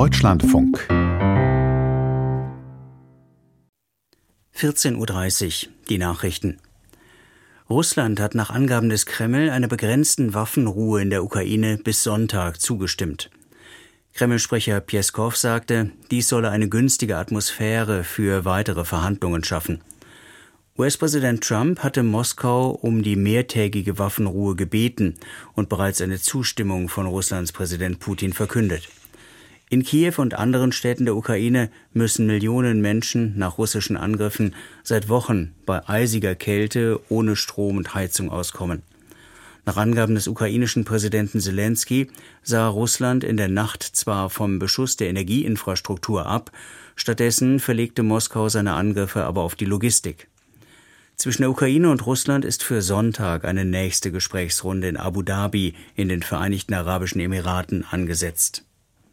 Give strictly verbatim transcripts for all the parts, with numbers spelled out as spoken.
Deutschlandfunk. vierzehn Uhr dreißig, die Nachrichten. Russland hat nach Angaben des Kreml einer begrenzten Waffenruhe in der Ukraine bis Sonntag zugestimmt. Kreml-Sprecher Pjeskow sagte, dies solle eine günstige Atmosphäre für weitere Verhandlungen schaffen. U S-Präsident Trump hatte Moskau um die mehrtägige Waffenruhe gebeten und bereits eine Zustimmung von Russlands Präsident Putin verkündet. In Kiew und anderen Städten der Ukraine müssen Millionen Menschen nach russischen Angriffen seit Wochen bei eisiger Kälte ohne Strom und Heizung auskommen. Nach Angaben des ukrainischen Präsidenten Selenskyj sah Russland in der Nacht zwar vom Beschuss der Energieinfrastruktur ab, stattdessen verlegte Moskau seine Angriffe aber auf die Logistik. Zwischen der Ukraine und Russland ist für Sonntag eine nächste Gesprächsrunde in Abu Dhabi in den Vereinigten Arabischen Emiraten angesetzt.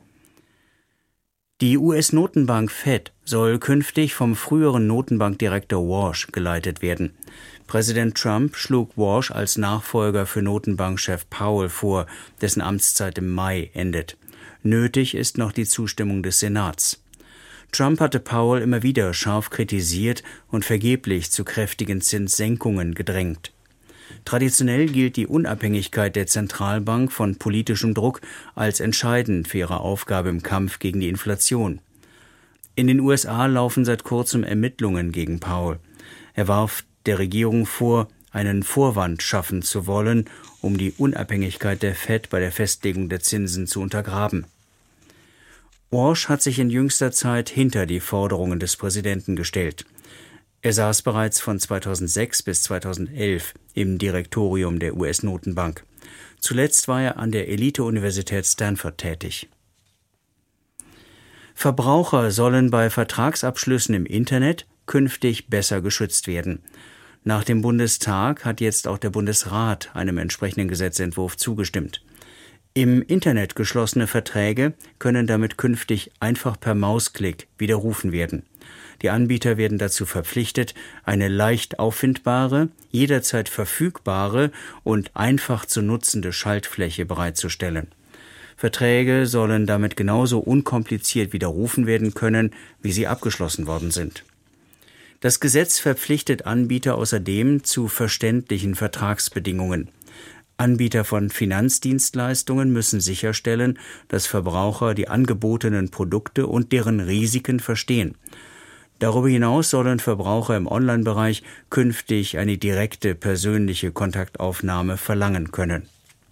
Die U S-Notenbank Fed soll künftig vom früheren Notenbankdirektor Warsh geleitet werden. Präsident Trump schlug Warsh als Nachfolger für Notenbankchef Powell vor, dessen Amtszeit im Mai endet. Nötig ist noch die Zustimmung des Senats. Trump hatte Powell immer wieder scharf kritisiert und vergeblich zu kräftigen Zinssenkungen gedrängt. Traditionell gilt die Unabhängigkeit der Zentralbank von politischem Druck als entscheidend für ihre Aufgabe im Kampf gegen die Inflation. In den U S A laufen seit kurzem Ermittlungen gegen Powell. Er warf der Regierung vor, einen Vorwand schaffen zu wollen, um die Unabhängigkeit der Fed bei der Festlegung der Zinsen zu untergraben. Warsh hat sich in jüngster Zeit hinter die Forderungen des Präsidenten gestellt. Er saß bereits von zweitausendsechs bis zweitausendelf im Direktorium der U S-Notenbank. Zuletzt war er an der Elite-Universität Stanford tätig. Verbraucher sollen bei Vertragsabschlüssen im Internet künftig besser geschützt werden. Nach dem Bundestag hat jetzt auch der Bundesrat einem entsprechenden Gesetzentwurf zugestimmt. Im Internet geschlossene Verträge können damit künftig einfach per Mausklick widerrufen werden. Die Anbieter werden dazu verpflichtet, eine leicht auffindbare, jederzeit verfügbare und einfach zu nutzende Schaltfläche bereitzustellen. Verträge sollen damit genauso unkompliziert widerrufen werden können, wie sie abgeschlossen worden sind. Das Gesetz verpflichtet Anbieter außerdem zu verständlichen Vertragsbedingungen. Anbieter von Finanzdienstleistungen müssen sicherstellen, dass Verbraucher die angebotenen Produkte und deren Risiken verstehen. Darüber hinaus sollen Verbraucher im Online-Bereich künftig eine direkte persönliche Kontaktaufnahme verlangen können.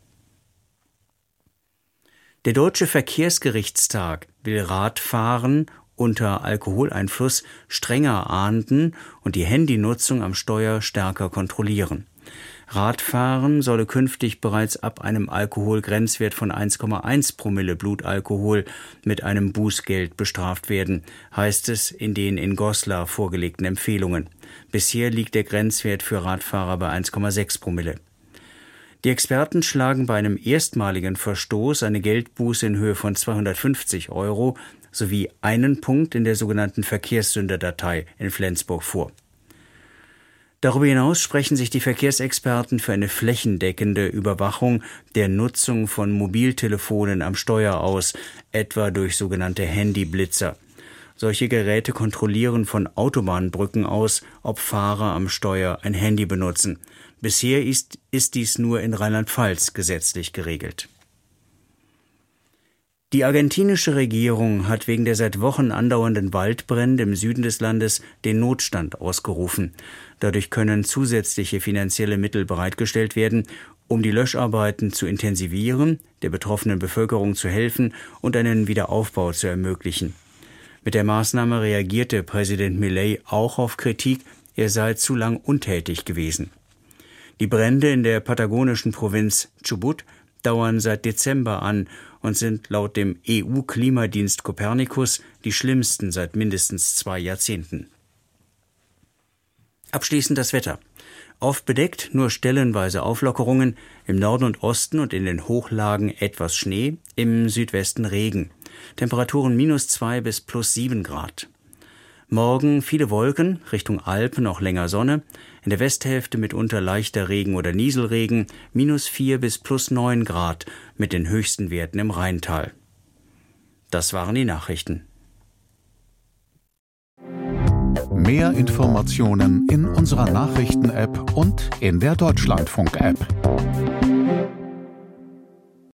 Der Deutsche Verkehrsgerichtstag will Radfahren unter Alkoholeinfluss strenger ahnden und die Handynutzung am Steuer stärker kontrollieren. Radfahren solle künftig bereits ab einem Alkoholgrenzwert von eins Komma eins Promille Blutalkohol mit einem Bußgeld bestraft werden, heißt es in den in Goslar vorgelegten Empfehlungen. Bisher liegt der Grenzwert für Radfahrer bei eins Komma sechs Promille. Die Experten schlagen bei einem erstmaligen Verstoß eine Geldbuße in Höhe von zweihundertfünfzig Euro sowie einen Punkt in der sogenannten Verkehrssünderdatei in Flensburg vor. Darüber hinaus sprechen sich die Verkehrsexperten für eine flächendeckende Überwachung der Nutzung von Mobiltelefonen am Steuer aus, etwa durch sogenannte Handyblitzer. Solche Geräte kontrollieren von Autobahnbrücken aus, ob Fahrer am Steuer ein Handy benutzen. Bisher ist, ist dies nur in Rheinland-Pfalz gesetzlich geregelt. Die argentinische Regierung hat wegen der seit Wochen andauernden Waldbrände im Süden des Landes den Notstand ausgerufen. Dadurch können zusätzliche finanzielle Mittel bereitgestellt werden, um die Löscharbeiten zu intensivieren, der betroffenen Bevölkerung zu helfen und einen Wiederaufbau zu ermöglichen. Mit der Maßnahme reagierte Präsident Milei auch auf Kritik, er sei zu lang untätig gewesen. Die Brände in der patagonischen Provinz Chubut dauern seit Dezember an und sind laut dem E U-Klimadienst Copernicus die schlimmsten seit mindestens zwei Jahrzehnten. Abschließend das Wetter. Oft bedeckt, nur stellenweise Auflockerungen, im Norden und Osten und in den Hochlagen etwas Schnee, im Südwesten Regen. Temperaturen minus zwei bis plus sieben Grad. Morgen viele Wolken, Richtung Alpen noch länger Sonne, in der Westhälfte mitunter leichter Regen oder Nieselregen, minus vier bis plus neun Grad mit den höchsten Werten im Rheintal. Das waren die Nachrichten. Mehr Informationen in unserer Nachrichten-App und in der Deutschlandfunk-App.